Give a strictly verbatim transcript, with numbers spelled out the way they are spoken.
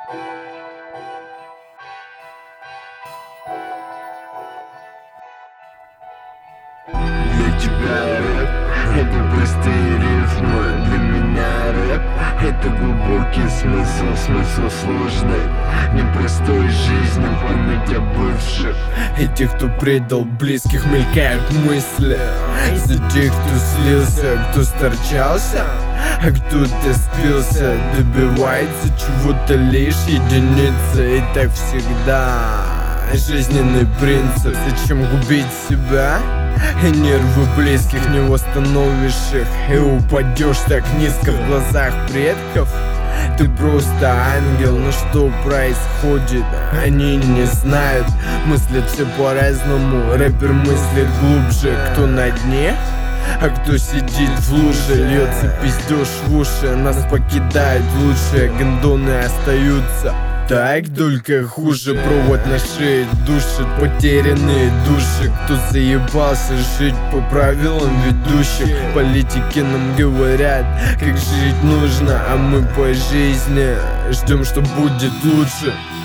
Для тебя рэп — это простые рифмы, для меня рэп — это глубокий смысл, смысл сложной, непростой жизни, память о бывших. И тех, кто предал близких, мелькают мысли. За тех, кто слился, кто сторчался, а кто-то спился. Добивается чего-то лишь единица. И так всегда жизненный принцип. Зачем губить себя? И нервы близких не восстановишь их. И упадешь так низко в глазах предков. Ты просто ангел, но что происходит? Они не знают, мыслят все по-разному. Рэпер мыслит глубже, кто на дне, а кто сидит в луже. Льется пиздеж в уши, нас покидают лучшие, гондоны остаются. Так только хуже, провод на шее душит потерянные души. Кто заебался жить по правилам ведущих? Политики нам говорят, как жить нужно, а мы по жизни ждем, что будет лучше.